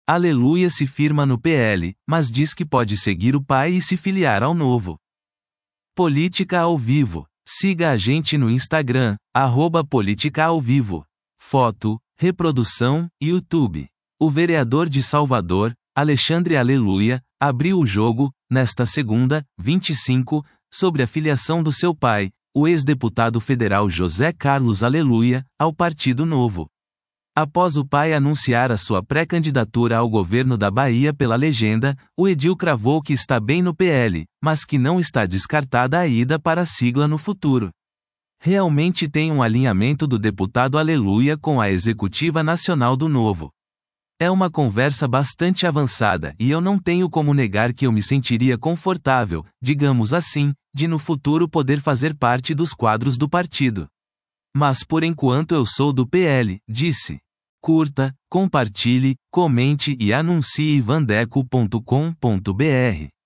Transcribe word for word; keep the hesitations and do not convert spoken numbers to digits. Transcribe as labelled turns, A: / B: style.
A: Aleluia se firma no P L, mas diz que pode seguir o pai e se filiar ao Novo. Política ao vivo. Siga a gente no Instagram, arroba Política ao Vivo. Foto, reprodução, YouTube. O vereador de Salvador, Alexandre Aleluia, abriu o jogo, nesta segunda, vinte e cinco, sobre a filiação do seu pai, o ex-deputado federal José Carlos Aleluia, ao Partido Novo. Após o pai anunciar a sua pré-candidatura ao governo da Bahia pela legenda, o edil cravou que está bem no P L, mas que não está descartada a ida para a sigla no futuro. Realmente tem um alinhamento do deputado Aleluia com a executiva nacional do Novo. É uma conversa bastante avançada e eu não tenho como negar que eu me sentiria confortável, digamos assim, de no futuro poder fazer parte dos quadros do partido. Mas por enquanto eu sou do P L, disse. Curta, compartilhe, comente e anuncie vandeco ponto com ponto br.